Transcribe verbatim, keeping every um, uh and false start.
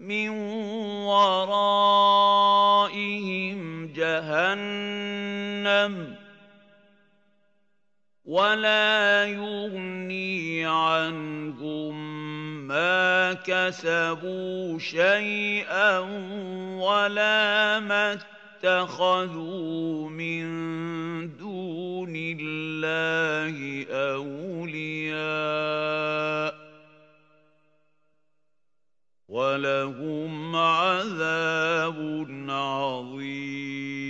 مِّن وَرَائِهِمْ جَهَنَّمُ وَلَا يُغْنِي عَنْهُم مَّا كَسَبُوا شَيْئًا وَلَا مَا اتَّخَذُوا مِن دُونِ اللَّهِ أَوْلِيَاءَ ۖ وَلَهُمْ عَذَابٌ عَظِيمٌ